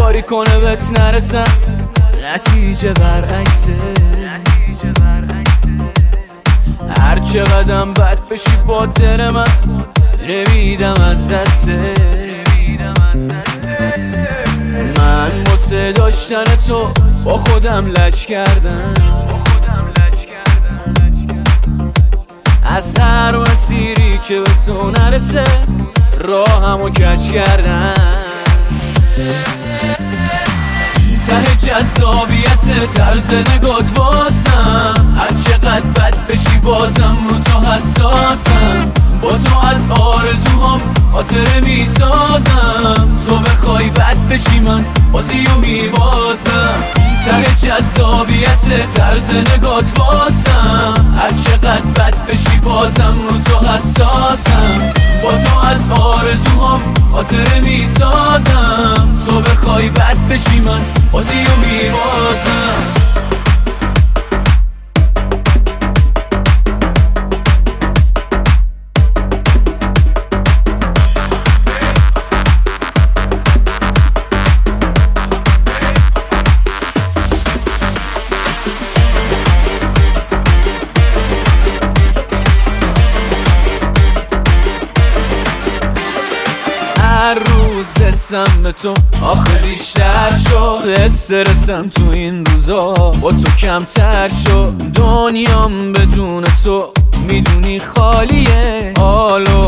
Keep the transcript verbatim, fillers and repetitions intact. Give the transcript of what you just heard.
کاری کنه بهت نرسم، نتیجه برعکسه. هر چقدرم بد بشی با دل من، نمیدم از دسته. من واسه داشتن تو با خودم لج کردم، از هر مسیری که به تو نرسه راهمو کج کردم. ته جذابیت طرز نگات واسم، هر چقدر بد بشی بازم رو تو حساسم. با تو از آرزوهام خاطره میسازم، تو بخوای بد بشی من بازیو میبازم. ته جذابیت طرز نگات واسم، هر چقدر بد بشی بازم رو تو حساسم. با تو از آرزوهام خاطره میسازم، تو بخوای بد بشی من بازیو میبازم. هر روز حسم به تو آخه بیشتر شد، استرسم تو این روزا با تو کمتر شد. دنیام بدون تو میدونی خالیه، حالو